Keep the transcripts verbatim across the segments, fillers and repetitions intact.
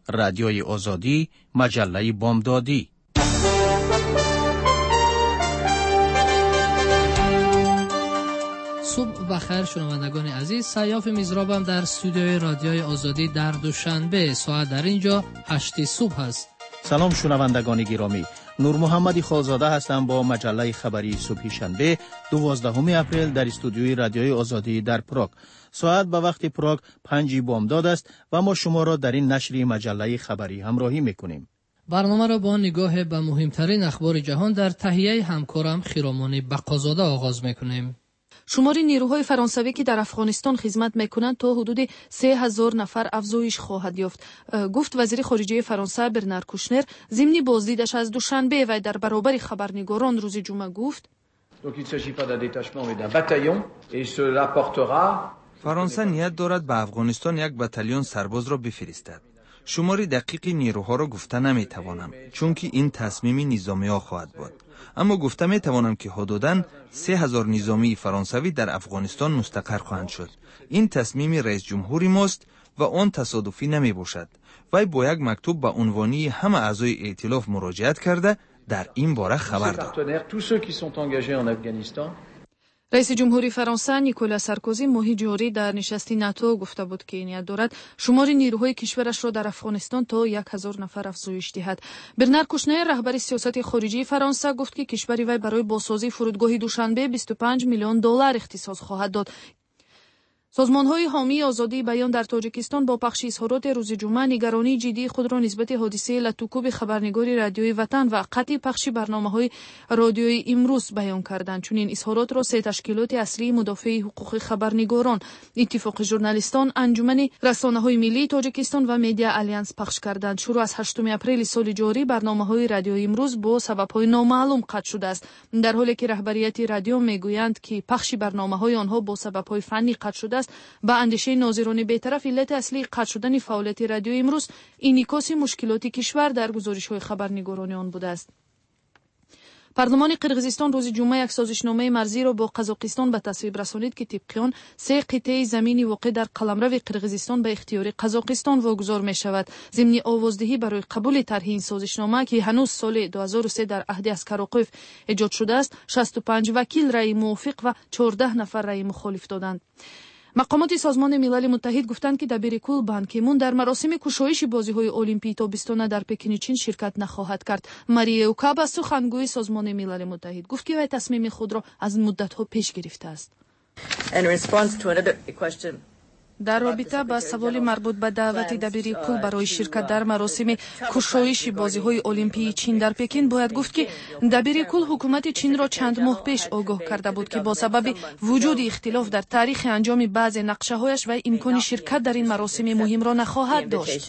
رادیوی آزادی، مجله بامدادی. صبح بخیر شنوندگان عزیز، سیاف میزرابم در استودیوی رادیوی آزادی در دوشنبه. ساعت در اینجا هشت صبح است. سلام شنوندگان گرامی، نور محمدی خالزاده هستم با مجله خبری صبح شنبه دوازدهم اپریل در استودیوی رادیوی آزادی در پراگ. ساعت به وقت پراگ پنج بامداد است و ما شما را در این نشر مجله خبری همراهی میکنیم. برنامه را با نگاه به مهمترین اخبار جهان در تهیه همکارم خیرامان بقازاده آغاز میکنیم. شمار نیروهای فرانسوی که در افغانستان خدمت میکنند تا حدود سه هزار نفر افزایش خواهد یافت، گفت وزیر خارجه فرانسه برنار کوشنر ضمن بازدیدش از دوشنبه و در برابر خبرنگاران روز جمعه گفت: فرانسه نیت دارد به افغانستان یک بتالون سرباز را بفرستد. شمار دقیق نیروها را گفته نمیتوانم چون که این تصمیم نظامی ها خواهد بود، اما گفته میتوانم که حدوداً سه هزار نظامی فرانسوی در افغانستان مستقر خواهند شد. این تصمیم رئیس جمهوری ماست و آن تصادفی نمی باشد. وی با یک مکتوب به عنوانی همه اعضای ائتلاف مراجعت کرده در این باره خبر داد. رئیس جمهوری فرانسه نیکولا سارکوزی ماهی جاری در نشست ناتو گفته بود که نیت دارد شمار نیروهای کشورش را در افغانستان تا یک هزار نفر افزایش دهد. برنار کوشنر رهبر سیاست خارجی فرانسه گفت که کشور وی برای بازسازی فرودگاه دوشنبه بیست و پنج میلیون دلار اختصاص خواهد داد. سازمان‌های حامی آزادی بیان در تاجیکستان با پخش اظهارات روز جمعه نگرانی جدی خود را نسبت حادثه لطوکوب خبرنگار رادیوی وطن و قطع پخش برنامه‌های رادیوی امروز بیان کردند. چون این اظهارات را سه تشکیلات اصلی مدافع حقوق خبرنگاران، اتفاق ژورنالیستان، انجمن رسانه‌های ملی تاجیکستان و مدیا آلیانس پخش کردند. شروع از هشتم اپریل سال جاری برنامه‌های رادیوی امروز با سبب‌های نامعلوم قطع شده است، در حالی که رهبریت رادیو میگویند که پخش برنامه‌های آنها با سبب‌های فنی قطع شده است. با اندیشه ناظران بی‌طرف علت اصلی قطع شدن فعالیت رادیو امروز انعکاس مشکلات کشور در گزارش‌های خبرنگاران آن بوده است. پارلمان قرقیزستان روز جمعه یک سازشنامه مرزی را با قزاقستان به تصویب رسانید که طبق آن سه قطعه زمینی واقع در قلمرو قرقیزستان به اختیار قزاقستان واگذار می شود. ضمن آوازدهی برای قبول طرح این سازشنامه که هنوز سال دو هزار و سه در عهد اسکاروقیف ایجاد شده است، شصت و پنج وکیل رأی موافق و چهارده نفر رأی مخالف دادند. مقامات سازمان ملل متحد گفتند که دبیرکل بان کی مون در مراسم گشایش بازی‌های المپیک تابستانه در پکن چین شرکت نخواهد کرد. ماریا اوکابا سخنگوی سازمان ملل متحد گفت که وی تصمیم خود را از مدت‌ها پیش گرفته است. در رابطه با سوال مربوط به دعوت دبیرکل برای شرکت در مراسم گشایش بازی‌های المپیک چین در پکن باید گفت که دبیرکل حکومت چین را چند ماه پیش آگاه کرده بود که با سبب وجود اختلاف در تاریخ انجام بعضی نقشه‌هایش و امکان شرکت در این مراسم مهم را نخواهد داشت.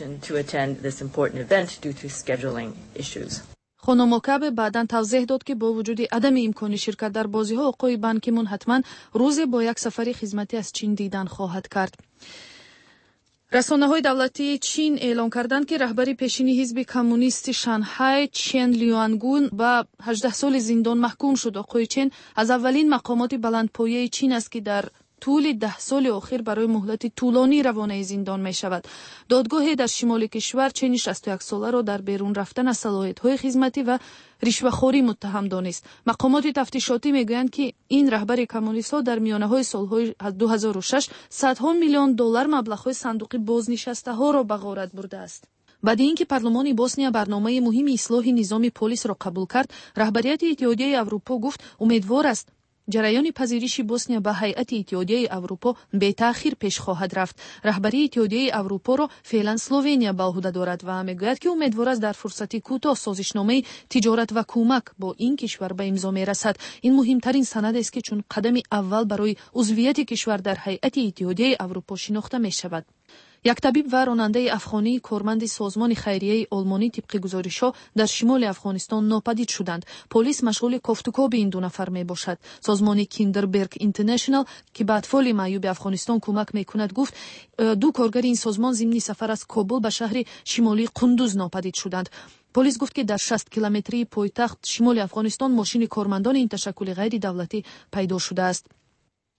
خانم اوکابه بعداً توضیح داد که با وجود عدم امکان شرکت در بازی‌ها، آقای بان کی مون حتما روز با یک سفر خدمتی از چین دیدن خواهد کرد. رسانه‌های دولتی چین اعلام کردند که رهبر پیشینی حزب کمونیست شانگهای چن لیوانگون با هجده سال زندان محکوم شد. آقای چن از اولین مقامات بلندپایه چین است که در طول ده سال اخیر برای مهلت طولانی روانه زندان می شود. دادگاه در شمال کشور چین شصت و یک ساله را در بیرون رفتن از صلاحیت‌های خدمتی و رشوه‌خوری متهم دانست. مقامات تفتیشاتی میگویند که این رهبر کمونیست‌ها در میانه‌های سال‌های دو هزار و شش صدها میلیون دلار مبلغ‌های صندوق بازنشسته‌ها را به غارت برده است. بعد اینکه پارلمان بوسنیا برنامه مهم اصلاح نظام پلیس را قبول کرد، رهبریت اتحادیه اروپا گفت امیدوار است جریان پذیرش بوسنیا به هیئت اتحادیه اروپا به تأخیر پیش خواهد رفت. رهبری اتحادیه اروپا را فعلا اسلوونیا به عهده دارد و میگوید که امیدوار است در فرصت کوتاه سازشنامه تجارت و کمک با این کشور به امضا میرسد. این مهمترین سند است که چون قدم اول برای عضویت کشور در هیئت اتحادیه اروپا شناخته می شود. یک طبیب و راننده افغانی کارمند سازمان خیریه آلمانی طبق گزارش‌ها در شمال افغانستان ناپدید شدند. پلیس مشغول کافتوکاب این دو نفر می باشد. سازمان کیندربرگ اینترنشنال که به اطفال معیوب افغانستان کمک می‌کند گفت دو کارگر این سازمان ضمن سفر از کابل به شهر شمالی قندوز ناپدید شدند. پلیس گفت که در شصت کیلومتری پایتخت شمال افغانستان ماشین کارمندان این تشکل غیر دولتی پیدا شده است.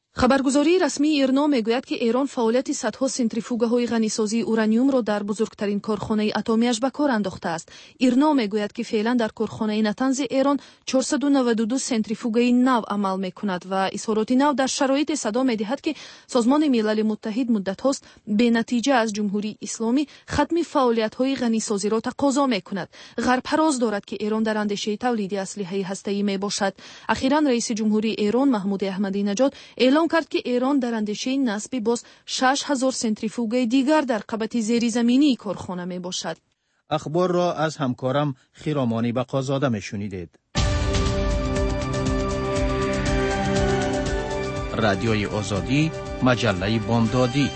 خبرگزاری رسمی ایرنا میگوید که ایران فعالیت صدها سنتریفوگاهای غنیسازی اورانیوم را در بزرگترین کارخانه اتمیش به کار انداخته است. ایرنا میگوید که فعلا در کارخانه نتنز ایران چهارصد و نود و دو سنتریفوگای نو عمل میکند و اظهارات نو در شرایط صدا میدهد که سازمان ملل متحد مدت هاست به نتیجه از جمهوری اسلامی ختم فعالیت های غنیسازی را تقاضا میکند. غرب حراس دارد که ایران در اندیشه تولید اسلحه هسته‌ای میباشد. اخیراً رئیس جمهوری ایران محمود احمدی نژاد اعلام کرد که ایران در اندیشه نصب باز شش هزار سنتریفوگای دیگر در قبط زیرزمینی کارخانه می باشد. اخبار را از همکارم خیرامانی بقازاده می شنیدید. رادیوی آزادی، مجله بامدادی.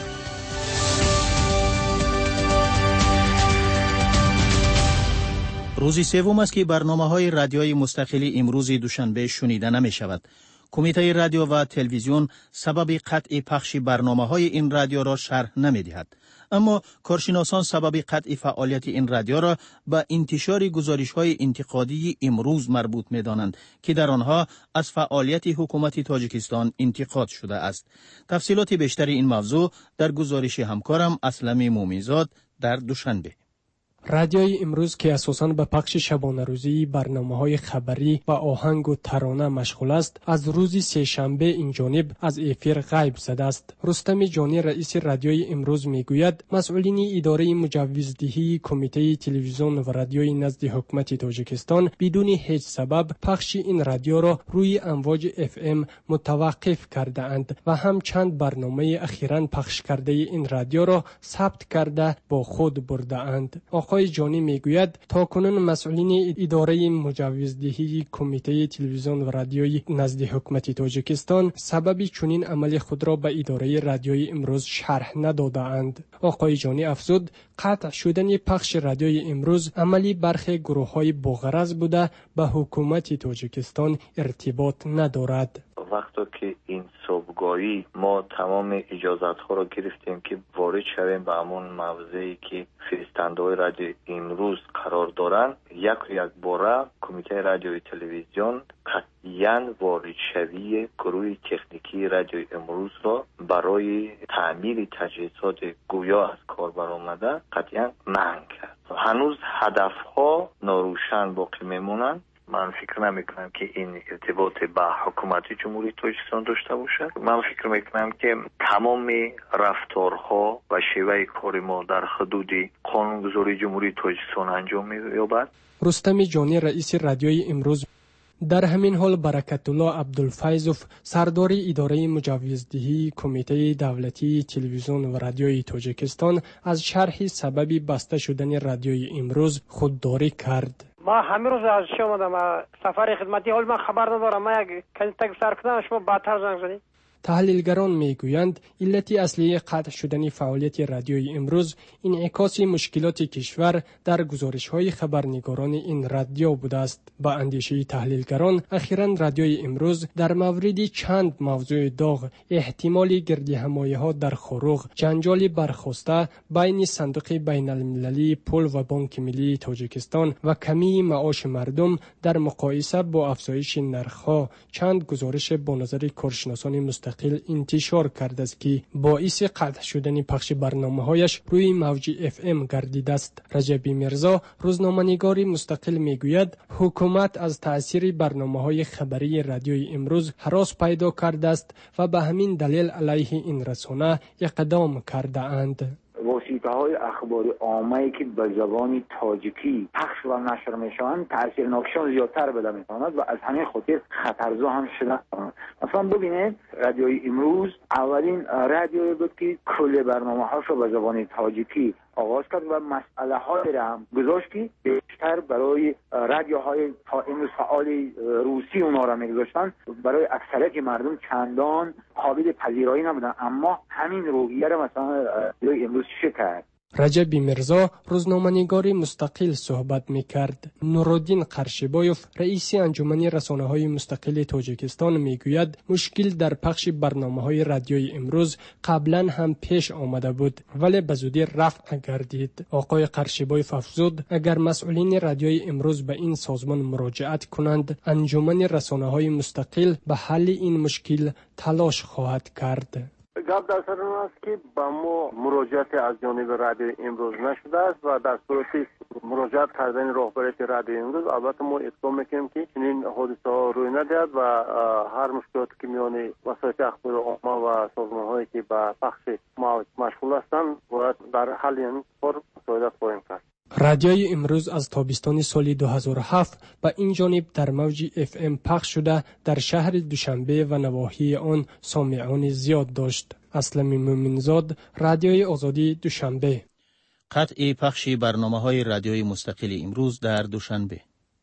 روزی سوم است که برنامه‌های رادیویی مستقلی امروز دوشنبه شنیده نمی شود. کمیته رادیو و تلویزیون سبب قطع پخش برنامه‌های این رادیو را شرح نمی‌دهد. اما کارشناسان سبب قطع فعالیت این رادیو را به انتشار گزارش‌های انتقادی امروز مربوط می‌دانند که در آنها از فعالیت حکومت تاجیکستان انتقاد شده است. تفصیلات بیشتر این موضوع در گزارش همکارم اسلم مومیزاد در دوشنبه. رادیوی امروز که اساساً به پخش شبانه روزی برنامه‌های خبری و آهنگ و ترانه مشغول است، از روز سه شنبه این جانب از افیر غیب زده است. رستم جانی رئیس رادیوی امروز میگوید مسئولین اداره مجوزدهی کمیته تلویزیون و رادیوی نزد حکومت تاجیکستان بدون هیچ سبب پخش این رادیو را روی امواج اف ام متوقف کرده اند و هم چند برنامه اخیراً پخش کرده این رادیو را ثبت کرده با خود برده اند. آقای جانی میگوید تاکنون مسئولین اداره مجوزدهی کمیته تلویزیون و رادیوی نزد حکومت تاجیکستان سبب چنین عمل خود را به اداره رادیوی امروز شرح ندادند. آقای جانی افزود قطع شدن پخش رادیوی امروز عملی برخی گروه‌های باغرض بوده به حکومت تاجیکستان ارتباط ندارد. وقتی که این صبحگاهی ما تمام اجازت ها را گرفتیم که وارد شویم به همون موضعی که فرستنده های رادیو امروز قرار دارند، یک یک باره کمیته رادیوی تلویزیون قطعاً وارد شوی گروه تکنیکی رادیو امروز را برای تعمیر تجهیزات گویا از کار برآمده قطعاً منع کرد. هنوز هدف ها ناروشن باقی میمونند. من فکر نمی کنم که این ارتباط با حکومت جمهوری تاجیکستان داشته باشد. من فکر می کنم که تمام رفتارها و شیوه کار ما در حدود قانونگذاری جمهوری تاجیکستان انجام می یابد. رستم جانی رئیس رادیوی امروز در همین حال برکت الله عبدالفیضوف سردار اداره مجوزدهی کمیته دولتی تلویزیون و رادیوی تاجیکستان از شرح سبب بسته شدن رادیوی امروز خودداری کرد. ما همه روز از شما آمدم سفر خدمتی، حال من خبر ندارم. ما یک کسی تک سر کردن شما بعدتر زنگ زدید. تحلیلگران میگویند علت اصلی قطع شدن فعالیت رادیوی امروز انعکاس مشکلات کشور در گزارش‌های خبرنگاران این رادیو بوده است. با اندیشه تحلیلگران اخیراً رادیوی امروز در مورد چند موضوع داغ، احتمال گردهمایی‌ها در خروغ، جنجال برخاسته بین صندوق بین المللی پول و بانک ملی تاجیکستان و کمی معاش مردم در مقایسه با افزایش نرخ‌ها چند گزارش با نظر کارشناسان مستقل انتشار کرده است که باعث قطع شدن پخش برنامه‌هایش روی موج اف ام گردیده است. رجبی میرزا روزنامه‌نگار مستقل میگوید حکومت از تأثیر برنامه‌های خبری رادیوی امروز هراس پیدا کرده است و به همین دلیل علیه این رسانه اقدام کرده اند. واسطه‌های اخباری عامه‌ای که به زبان تاجیکی پخش و نشر میشوند تاثیرناکشان زیادتر بده میتواند و از همین خاطر خطرزا هم شده. مثلا ببینید رادیوی امروز اولین رادیویی بود که کل برنامه‌هاش را به زبان تاجیکی آغاز کرد و مسئله هایی را هم گذاشت که بیشتر برای رادیوهای تا امروز فعال روسی اونا را میگذاشتن برای اکثریت مردم چندان قابل پذیرایی نبودن، اما همین روحیه را مثلا رادیوی امروز چه کرد؟ رجب میرزا روزنامه‌نگار مستقل صحبت می‌کرد. نورالدین قرشیبایوف رئیس انجمن رسانه‌های مستقل تاجیکستان میگوید مشکل در پخش برنامه‌های رادیوی امروز قبلا هم پیش آمده بود ولی به زودی رفع گردید. آقای قرشیبایوف افزود اگر مسئولین رادیوی امروز به این سازمان مراجعت کنند انجمن رسانه‌های مستقل به حل این مشکل تلاش خواهد کرد. گپ در سر آن است که با ما مراجعت از جانب رادیو امروز نشده است و در صورت مراجعت کردن راهبریت رادیو امروز البته ما اقدام میکنیم که این حادثه ها روی ندهد و هر مشکلاتی که میان وسایل اخبار عامه و سازمان هایی که به بخش مشغول هستند باید در حل این کار مساعدت خواهیم کرد. رادیوی امروز از تابستان سال دو هزار و هفت به این جانب در موج اف ام پخش شده در شهر دوشنبه و نواحی آن سامعان زیاد داشت. اسلم مومنزاد، رادیوی آزادی دوشنبه. قطع پخش برنامه‌های رادیوی مستقل امروز در دوشنبه.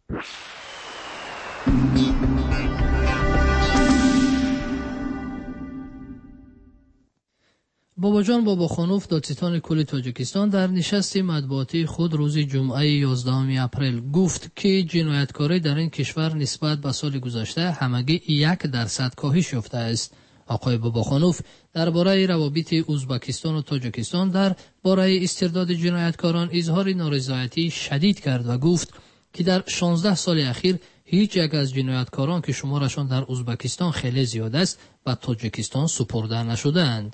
باباجان باباخانوف دادستان کل تاجیکستان در نشست مطبوعاتی خود روز جمعه یازدهم اپریل گفت که جنایتکاری در این کشور نسبت به سال گذشته همگی یک درصد کاهش یافته است. آقای باباخانوف درباره روابط ازبکستان و تاجیکستان در باره استرداد جنایتکاران اظهار نارضایتی شدید کرد و گفت که در شانزده سال اخیر هیچ یک از جنایتکاران که شمارشان در ازبکستان خیلی زیاد است به تاجیکستان سپرده نشده‌اند.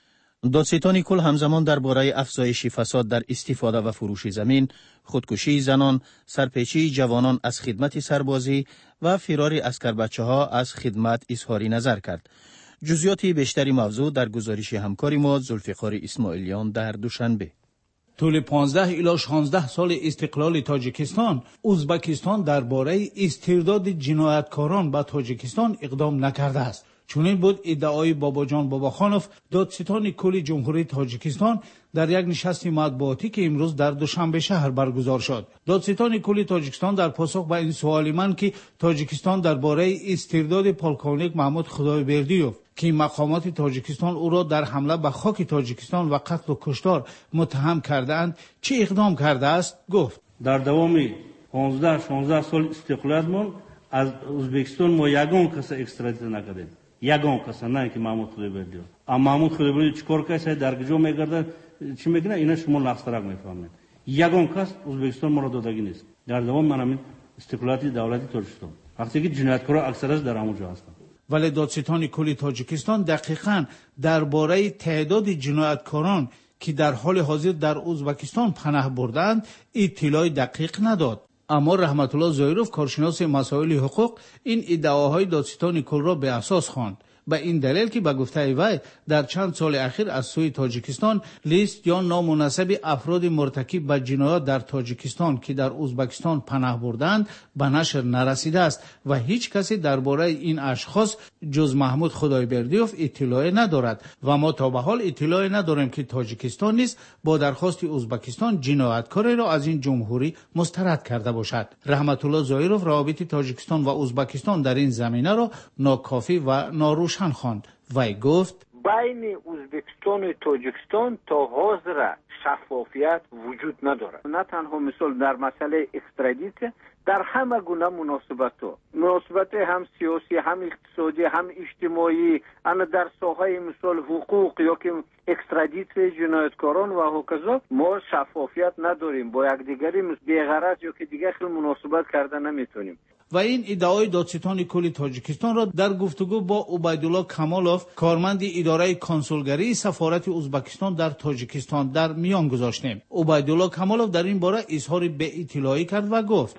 دادستان کل همزمان درباره افزایش فساد در استفاده و فروش زمین، خودکشی زنان، سرپیچی جوانان از خدمت سربازی و فرار عسکر بچه ها از خدمت اظهار نظر کرد. جزئیات بیشتری موضوع در گزارش همکار ما ذوالفقار اسماعیلیان در دوشنبه. طول پانزده الی شانزده سال استقلال تاجیکستان، ازبکستان درباره استرداد جنایتکاران به تاجیکستان اقدام نکرده است. چنین بود ادعای باباجان باباخانوف دادستان کل جمهوری تاجیکستان در یک نشست مطبوعاتی که امروز در دوشنبه شهر برگزار شد. دادستان کل تاجیکستان در پاسخ به این سوال من که تاجیکستان درباره استرداد پولکونیک محمود خدایبردیوف که مقامات تاجیکستان او را در حمله به خاک تاجیکستان و قتل و کشتار متهم کردند چه اقدام کرده است گفت در دوام پانزده شانزده سال استقلالمون از ازبکستان ما یگان کس اکسترادیت نکردیم. یگان کس نه که محمود خدایبردیوف. اما محمود خدایبردیوف چیکار کرده در کجا میگرده چی میگه اینا شما نقصترک میفهمید. یگان کس ازبکستان ما را دادگی نیست. در دوام من همین استقلالی دولتی تاجیکستان وقتی که جنایتکارا اکثرش در همونجا هستند. ولی دادستان کل تاجیکستان دقیقاً درباره تعداد جنایتکاران که در حال حاضر در ازبکستان پناه بردند اطلاع دقیق نداد. اما رحمت الله زایروف کارشناس مسائل حقوق این ادعاهای دادستان کل را به اساس خواند. به این دلیل که به گفته وی در چند سال اخیر از سوی تاجیکستان لیست یا نامناسب افراد مرتکب به جنایات در تاجیکستان که در ازبکستان پناه بردند به نشر نرسیده است و هیچ کسی درباره این اشخاص جز محمود خدایبردیوف اطلاع ندارد و ما تا به حال اطلاع نداریم که تاجیکستان نیز با درخواست ازبکستان جنایتکاری را از این جمهوری مسترد کرده باشد. رحمت الله زایروف روابط تاجیکستان و ازبکستان در این زمینه را ناکافی و ناروشن خواند. وی گفت بین ازبکستان و تاجیکستان تا حاضر شفافیت وجود ندارد. نه تنها مثال در مسئله اکسترادیت، در همه گونه مناسبت ها مناسبت هم سیاسی هم اقتصادی هم اجتماعی انا در ساحه مثال حقوق یا که اکسترادیت جنایتکاران و هکذا ما شفافیت نداریم، با یکدیگری بی‌غرض یا که دیگه خیلی مناسبت کرده نمیتونیم. و این ادعای دادستان کل تاجیکستان را در گفتگو با عبیدالله کمالوف کارمند اداره کنسولگری سفارت ازبکستان در تاجیکستان در میان گذاشتیم. عبیدالله کمالوف در این باره اظهار به اطلاعی کرد و گفت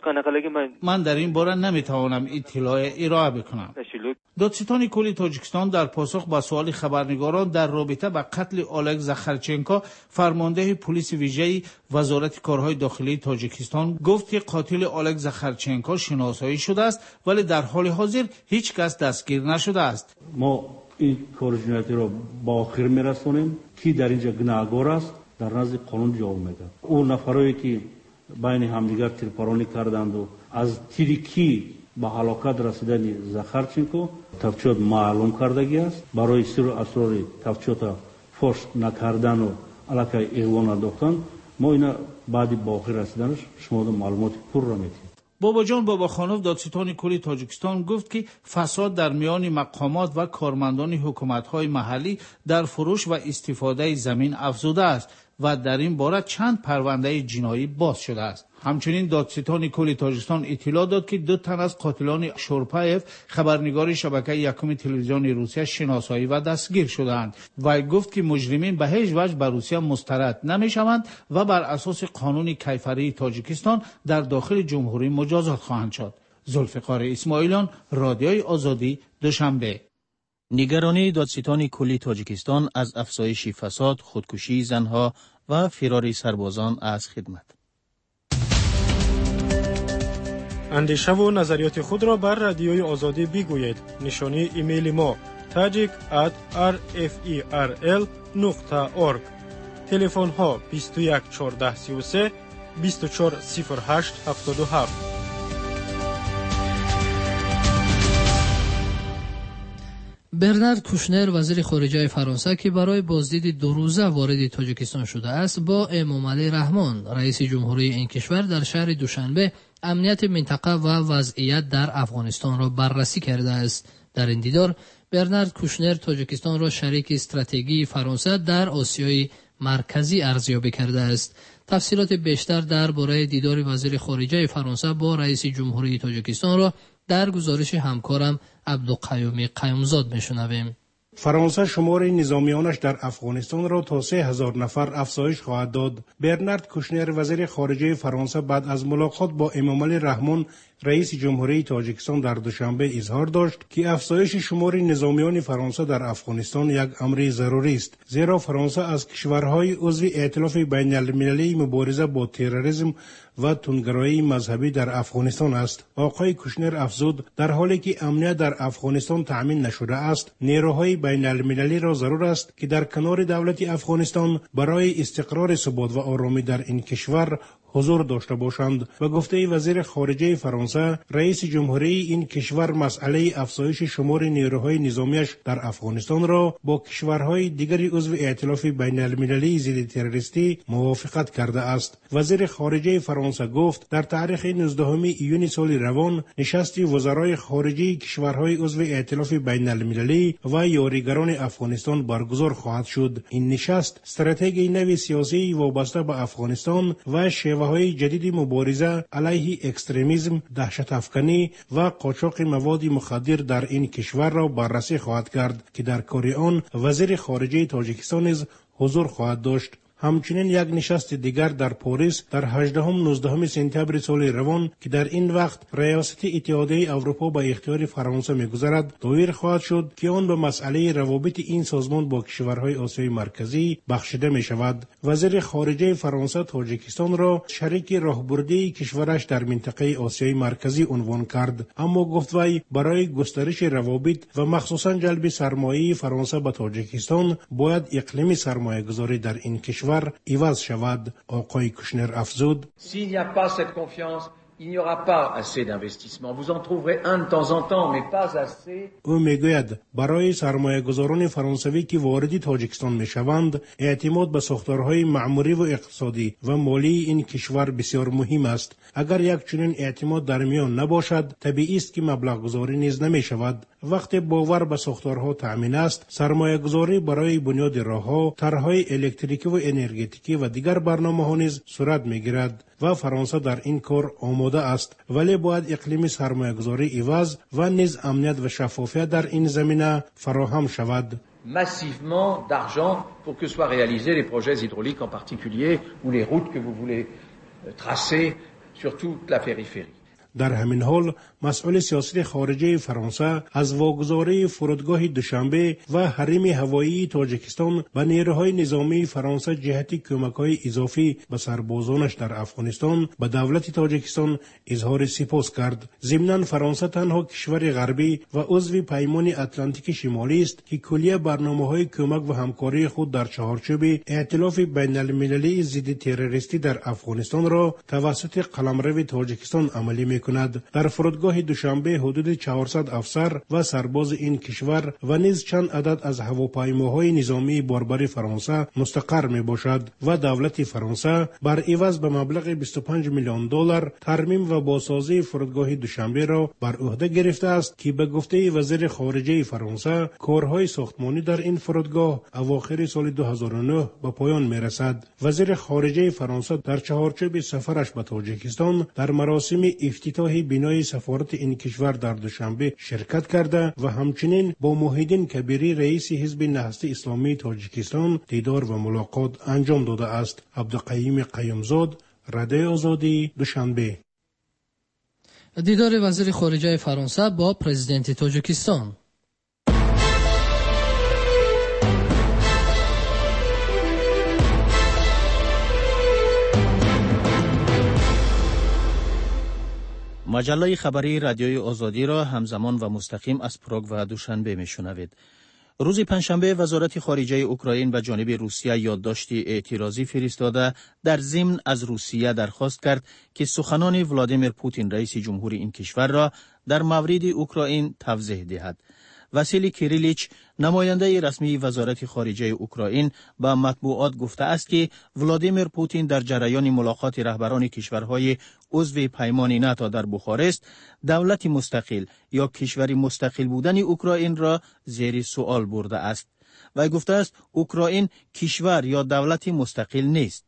من در این باره نمیتوانم اطلاع ارائه بکنم. دادستان کل تاجیکستان در پاسخ به سوال خبرنگاران در رابطه با قتل اولگ زخرچنکو فرمانده پلیس ویژه وزارت کارهای داخلی تاجیکستان گفت که قاتل اولگ زخرچنکو شناسایی شده است ولی در حال حاضر هیچ کس دستگیر نشده است. ما این کار جنایتی را با آخر میرسونیم که در اینجا گناهکار است در نزد قانون جواب میده. اون نفرایی که بین همدیگر تیرپارانی کردند و از تیریکی به هلاکت رسیدن زخرچنکو تفچوت معلوم کردگی است. برای سر و اسرار تفچوت فاش نکردن و алакай иғвон андохтан. ما اینا بعد باقی رسیدنش شما دو معلومات پر را میتید. باباجان باباخانوف دادستان کل تاجیکستان گفت که فساد در میان مقامات و کارمندان حکومت‌های محلی در فروش و استفاده زمین افزوده است و در این باره چند پرونده جنایی باز شده است. همچنین دادستان کل تاجیکستان اطلاع داد که دو تن از قاتلان شورپایف خبرنگار شبکه یکم تلویزیون روسیه شناسایی و دستگیر شدند و گفت که مجرمین به هیچ وجه به روسیه مسترد نمی‌شوند و بر اساس قانون کیفری تاجیکستان در داخل جمهوری مجازات خواهند شد. ذوالفقار اسماعیلیان، رادیوی آزادی، دوشنبه. نگرانی دادستان کل تاجیکستان از افزایش فساد، خودکشی زنها و فرار سربازان از خدمت. اندیشه و نظریات خود را بر رادیوی آزادی بگویید. نشانی ایمیل ما tajik at referl نقطه org. تلفن ها بیست و یک چهارده سی و سه بیست و چهار صفر هشت هفتاد و هفت. برنارد کوشنر وزیر خارجه فرانسه که برای بازدید دو روزه وارد تاجیکستان شده است با امامعلی رحمان رئیس جمهوری این کشور در شهر دوشنبه امنیت منطقه و وضعیت در افغانستان را بررسی کرده است. در این دیدار برنارد کوشنر تاجیکستان را شریک استراتژی فرانسه در آسیای مرکزی ارزیابی کرده است. تفصیلات بیشتر درباره دیدار وزیر خارجه فرانسه با رئیس جمهوری تاجیکستان را در گزارش همکارم عبدالقیوم قیومزاد میشنویم. فرانسه شمار نظامیانش در افغانستان را تا سه هزار نفر افزایش خواهد داد. برنارد کوشنر وزیر خارجه فرانسه بعد از ملاقات با امامعلی رحمان رئیس جمهوری تاجیکستان در دوشنبه اظهار داشت که افزایش شمار نظامیان فرانسه در افغانستان یک امر ضروری است، زیرا فرانسه از کشورهای عضو ائتلاف بین المللی مبارزه با تروریسم و تندگرایی مذهبی در افغانستان است. آقای کوشنر افزود در حالی که امنیت در افغانستان تأمین نشده است، نیروهای بین المللی را ضرور است که در کنار دولت افغانستان برای استقرار ثبات و آرامی در این کشور حضور داشته باشند. و گفته وزیر خارجه فرانسه رئیس جمهوری این کشور مسئله افزایش شمار نیروهای نظامیش در افغانستان را با کشورهای دیگری عضو ائتلاف بین المللی ضد تروریستی موافقت کرده است. وزیر خارجه فرانسه گفت در تاریخ نوزدهم ایون سال روان نشست وزرای خارجه کشورهای عضو ائتلاف بین المللی و یاریگران افغانستان برگزار خواهد شد. این نشست استراتژی نوی سیاسی وابسته به افغانستان و شیوه‌های جدید مبارزه علیه اکستریمیسم، دهشت افکنی و قاچاق مواد مخدر در این کشور را بررسی خواهد کرد که در کار آن وزیر خارجه تاجیکستان نیز حضور خواهد داشت. همچنین یک نشست دیگر در پاریس در هجدهم نوزدهم سپتامبر سال روان که در این وقت ریاست اتحادیه اروپا به اختیار فرانسه می‌گذرد دایر خواهد شد که آن به مسئله روابط این سازمان با کشورهای آسیای مرکزی بخشیده می شود. وزیر خارجه فرانسه تاجیکستان را شریک راهبردی کشورش در منطقه آسیای مرکزی عنوان کرد، اما گفت وی برای گسترش روابط و مخصوصا جلب سرمایه فرانسه به تاجیکستان باید اقلیم سرمایه گذاری در این کشور ایواز شود. آقای کوشنر افزود S'il n'y a pas cette confiance, il n'y aura pas assez d'investissement. Vous en trouverez un de temps en temps, mais pas assez. او میگوید برای سرمایه گذاران فرانسوی که وارد تاجیکستان میشوند اعتماد به ساختارهای معماری و اقتصادی و مالی این کشور بسیار مهم است. اگر یک چنین اعتماد در میان نباشد طبیعی است که مبلغ گذاری نیز نمی شود. وقتی باور به ساختارها تأمین است، سرمایه گذاری برای بنیاد راهها، طرحهای الکتریکی و انرژتیکی و دیگر برنامه‌ها نیز صورت میگیرد و فرانسه در این کار آماده است، ولی باید اقلیم سرمایه گذاری عوض و نیز امنیت و شفافیت در این زمینه فراهم شود. Massivement d'argent pour que soient réalisés les projets hydrauliques en particulier ou les routes que vous voulez tracer sur toute la périphérie. در همین حال مسئول سیاست خارجه فرانسه از واگذاری فرودگاه دوشنبه و حریم هوایی تاجیکستان به نیروهای نظامی فرانسه جهت کمک‌های اضافی به سربازانش در افغانستان به دولت تاجیکستان اظهار سپاس کرد. ضمناً فرانسه تنها کشور غربی و عضو پیمان اتلانتیک شمالی است که کلیه برنامه‌های کمک و همکاری خود در چهارچوب ائتلاف بین المللی ضد تروریستی در افغانستان را توسط قلمرو تاجیکستان عملی می‌کند. میکند. در فرودگاه دوشنبه حدود چهارصد افسر و سرباز این کشور و نیز چند عدد از هواپیماهای نظامی باربر فرانسه مستقر می باشد و دولت فرانسه بر عوض به مبلغ بیست و پنج میلیون دلار ترمیم و بازسازی فرودگاه دوشنبه را بر عهده گرفته است که به گفته وزیر خارجه فرانسه کارهای ساختمانی در این فرودگاه اواخر سال دو هزار و نه به پایان می رسد. وزیر خارجه فرانسه در چهارچوب سفرش به تاجیکستان در مراسم افتتاح بنای سفارت این کشور در دوشنبه شرکت کرده و همچنین با موحدین کبیری رئیس حزب نهضت اسلامی تاجیکستان دیدار و ملاقات انجام داده است. عبدالقیوم قیومزاد، رادیو آزادی، دوشنبه. دیدار وزیر خارجه فرانسه با پرزیدنت تاجیکستان. مجله خبری رادیوی آزادی را همزمان و مستقیم از پراگ و دوشنبه میشنوید. روز پنجشنبه وزارت خارجه اوکراین به جانب روسیه یادداشتی اعتراضی فرستاده در ضمن از روسیه درخواست کرد که سخنان ولادیمیر پوتین رئیس جمهور این کشور را در مورد اوکراین توضیح دهد. واسیلی کیریلیچ نماینده رسمی وزارت خارجه اوکراین به مطبوعات گفته است که ولادیمیر پوتین در جریان ملاقات رهبران کشورهای عضو پیمان ناتو در بخارست دولت مستقل یا کشوری مستقل بودن اوکراین را زیر سوال برده است. و گفته است اوکراین کشور یا دولت مستقل نیست.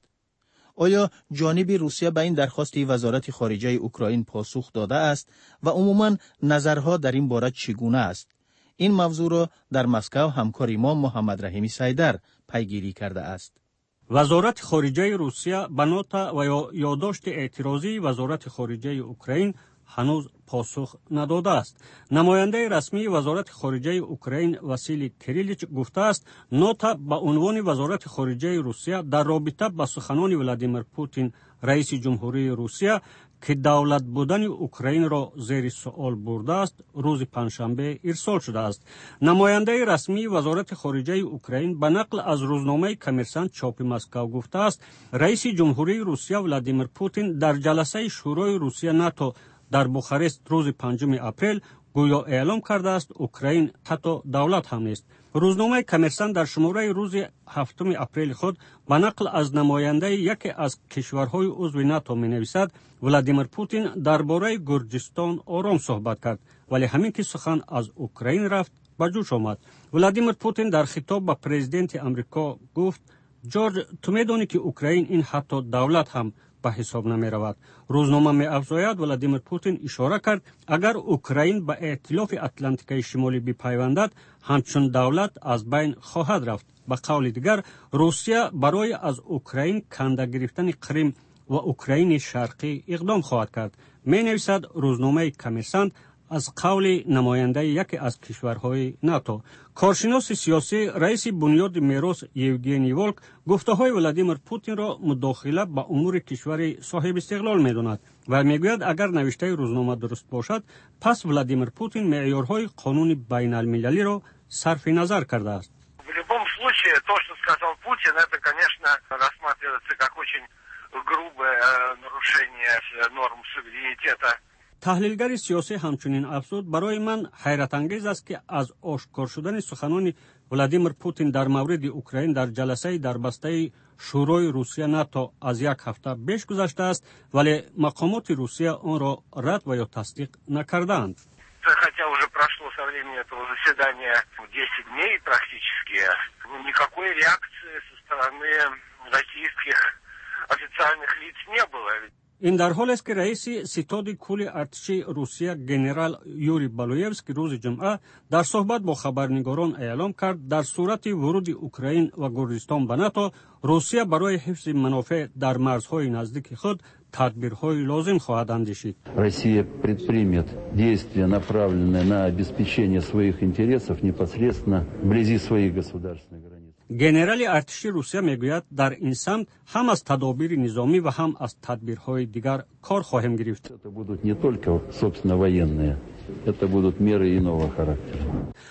آیا جانب روسیه به این درخواست وزارت خارجه اوکراین پاسخ داده است و عموما نظرها در این باره چگونه است؟ این موضوع را در مسکو همکار ما محمد رحیمی سیدر پیگیری کرده است. وزارت خارجه روسیه به نوت و یادداشت اعتراضی وزارت خارجه اوکراین هنوز پاسخ نداده است. نماینده رسمی وزارت خارجه اوکراین واسیلی کیریلیچ گفته است نوت به عنوان وزارت خارجه روسیه در رابطه با سخنان ولادیمیر پوتین رئیس جمهوری روسیه که دولت بودن اوکراین را زیر سوال برده است روز پنجشنبه ارسال شده است. نماینده رسمی وزارت خارجه اوکراین به نقل از روزنامه کامرسانت چاپ مسکو گفته است رئیس جمهوری روسیه ولادیمیر پوتین در جلسه شورای روسیه ناتو در بخارست روز پنجم اپریل گویا اعلام کرده است اوکراین حتی دولت هم نیست. روزنامه کامرسانت در شماره روز هفتم اپریل خود به نقل از نماینده یکی از کشورهای عضو ناتو می نویسد ولادیمیر پوتین درباره گرجستان آرام صحبت کرد ولی همین که سخن از اوکراین رفت به جوش آمد. ولادیمیر پوتین در خطاب به پرزیدنت امریکا گفت جورج تو میدانی که اوکراین این حتی دولت هم به حساب نمی رود. روزنامه می افزاید ولادیمیر پوتین اشاره کرد اگر اوکراین به ائتلاف اتلانتیک شمالی بپیوندد همچون دولت از بین خواهد رفت. به قول دیگر روسیه برای از اوکراین کنده گرفتن کریم و اوکراین شرقی اقدام خواهد کرد. می نویسد روزنامه کامرسانت از قول نماینده یکی از کشورهای ناتو. کارشناس سیاسی رئیس بنیاد میراث یوگنی ولک گفته های ولادیمیر پوتین را مداخله به امور کشور صاحب استقلال میداند و میگوید اگر نوشته روزنامه درست باشد پس ولادیمیر پوتین معیارهای قانون بین المللی را صرف نظر کرده است. В любом случае, то, что сказал Путин, это, конечно, рассматривается как очень грубое нарушение норм суверенитета. تحلیلگر سیاسی همچنین افزود برای من حیرت انگیز است که از آشکار شدن سخنان ولادیمیر پوتین در مورد اوکراین در جلسه در بسته شورای روسیه ناتو از یک هفته بیش گذشته است ولی مقامات روسیه آن را رد و یا تصدیق نکردند. Хотя уже прошло со времени этого заседания десять дней практически, никакой реакции со стороны российских официальных лиц не было. این در حال است که رئیس ستاد کل ارتش روسیه گنرال یوری بالویفسکی روز جمعه در صحبت با خبرنگاران اعلام کرد در صورت ورود اوکراین و گرجستان به ناتو روسیه برای حفظ منافع در مرزهای نزدیک خود تدبیرهای لازم خواهد اندیشید. Россия предпримет действия, направленные на обеспечение своих интересов непосредственно вблизи своих государственных границ. گنرال ارتش روسیه میگوید در این سمت هم از تدابیر نظامی و هم از تدبیرهای دیگر کار خواهیم گرفت. Это будут не только собственно военные, это будут меры иного характера.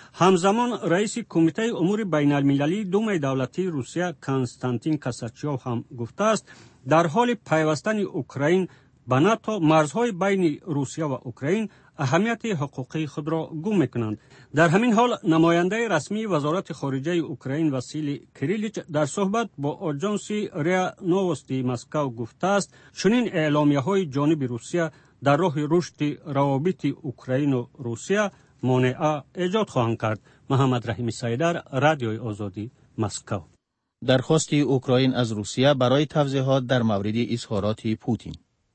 همزمان رئیس کمیته امور بین المللی دوم دولتی روسیه کنستانتین کاساچوف هم گفته است در حال پیوستن اوکراین به ناتو مرزهای بین روسیه و اوکراین اهمیت حقوقی خود را گم میکنند. در همین حال نماینده رسمی وزارت خارجه اوکراین واسیلی کریلیچ در صحبت با آژانسی ریا نووستی مسکو گفته است چنین اعلامیه های جانب روسیه در راه رشد روابط اوکراین و روسیه مانع ایجاد خواهند کرد. محمد رحیمی سیدر، رادیوی آزادی، مسکو. درخواست اوکراین از روسیه برای توضیحات در مورد اظهارات پوتین.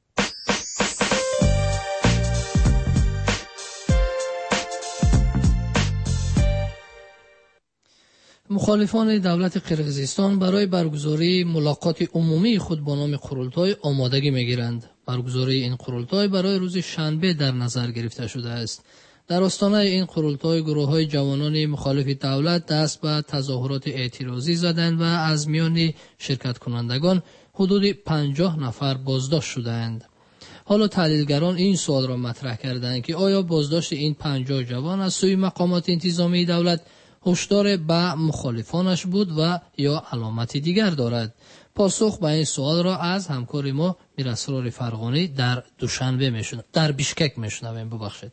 مخالفان دولت قرقیزستان برای برگزاری ملاقات عمومی خود با نام قرولتای آمادگی میگیرند. برگزاری این قرولتای برای روز شنبه در نظر گرفته شده است. در آستانه این قرولتای گروه‌های جوانان مخالف دولت دست به تظاهرات اعتراضی زدند و از میان شرکت کنندگان حدود پنجاه نفر بازداشت شدند. حالا تحلیلگران این سوال را مطرح کردند که آیا بازداشت این پنجاه جوان از سوی مقامات انتظامی دولت هشدار به مخالفانش بود و یا علامتی دیگر دارد؟ پاسخ به این سوال را از همکار ما میراسرار فرغانی در دوشنبه میشنویم در بیشکک میشنویم. ببخشید.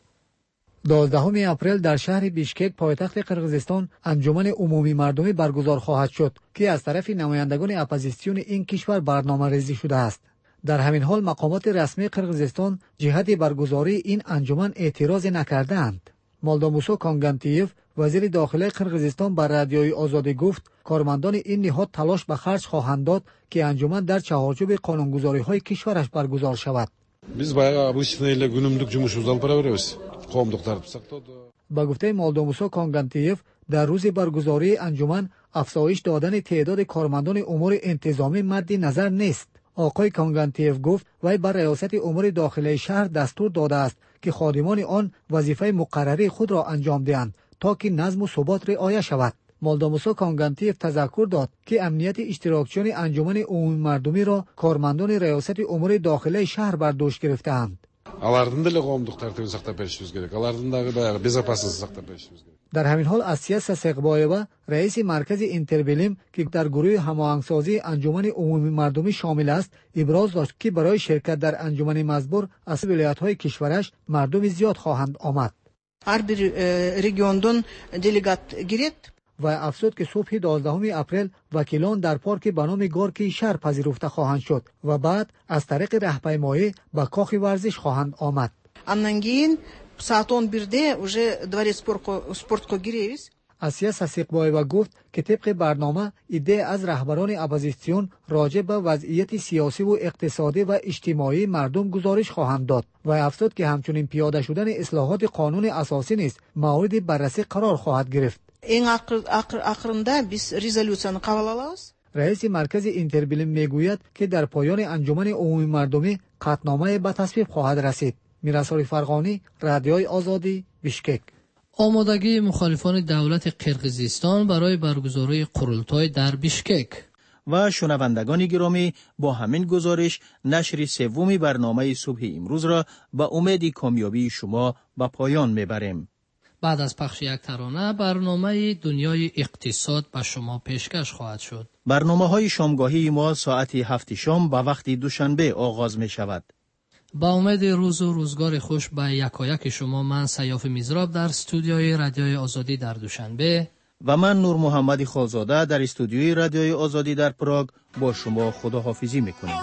دوازدهم اپریل در شهر بیشکک پایتخت قرقیزستان انجمن عمومی مردمی برگزار خواهد شد که از طرف نمایندگان اپوزیسیون این کشور برنامه‌ریزی شده است. در همین حال مقامات رسمی قرقیزستان جهت برگزاری این انجمن اعتراض نکردند. مولداموسو کانگانتیف وزیر داخلی قرقیزستان بر رادیوی آزادی گفت کارمندان این نهاد تلاش به خرج خواهند داد که انجمن در چهارچوب قانونگذاری‌های کشورش برگزار شود. Biz bayağı обычный ile günümlük жұмысымызды алып бара беребиz. Коомдук тартип сактоо. با گفته مولداموسو کانگانتیف در روز برگزاری انجمن افزایش دادن تعداد کارمندان امور انتظامی مد نظر نیست. آقای کانگانتیف گفت وی بر ریاست امور داخلی شهر دستور داده است که خادمان آن وظیفه مقرری خود را انجام دهند تا که نظم و ثبات رعایت شود. مولداموسو کانگانتیف تذکر داد که امنیت اشتراکچیان انجمن عمومی مردمی را کارمندان ریاست امور داخلی شهر بر دوش گرفتند. Алардын деле коомдук тартибин сактап беришибиз керек. Алардын дагы баягы безопасность сактап беришибиz керек. در همین حال اسیا سسقبایوا رئیس مرکز اینتربلیم که در گروه هماهنگسازی انجمن عمومی مردمی شامل است ابراز داشت که برای شرکت در انجمن مزبور از ولایت‌های کشورش مردم زیاد خواهند آمد. هر bir regiondan delegat giret و افزود که صبح دوازدهم اپریل وکیلان در پارک به نام گورکی شهر پذیرفته خواهند شد و بعد از طریق راهپیمایی به کاخ ورزش خواهند آمد. Андан кейін saat он birde уже дворец спортко gireyiz. اسیا سسقبایوا گفت که طبق برنامه ایده از رهبران اپوزیسیون راجع به وضعیت سیاسی و اقتصادی و اجتماعی مردم گزارش خواهند داد و افزود که همچنین پیاده شدن اصلاحات قانون اساسی نیز مورد بررسی قرار خواهد گرفت. Eң ақырында biz резолюцияны qabul alamiz. رئیس مرکز اینتربلیم میگوید که در پایان انجمن عمومی مردمی قطعنامه به تصویب خواهد رسید. میراسرار فرغانی، رادیوی آزادی، بیشکک. آمادگی مخالفان دولت قرقیزستان برای برگزاری قرولتای در بیشکک. و شنوندگان گرامی، با همین گزارش نشر سوم برنامه صبح امروز را به امید کامیابی شما به پایان میبریم. بعد از پخش یک ترانه برنامه دنیای اقتصاد به شما پیشکش خواهد شد. برنامه های شامگاهی ما ساعت هفت شام به وقت دوشنبه آغاز می شود. با امید روز و روزگار خوش به یکایک شما، من سیاف میزراب در استودیوی رادیوی آزادی در دوشنبه و من نور محمد خالزاده در استودیوی رادیوی آزادی در پراگ با شما خداحافظی میکنیم.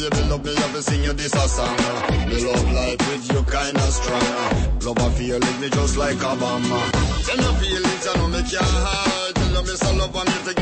really build up me up and sing you this a song. Me love life with you kinda strong. Love a feeling me just like a bomb. Tell me feelings I know me can't hide. Tell me so love me to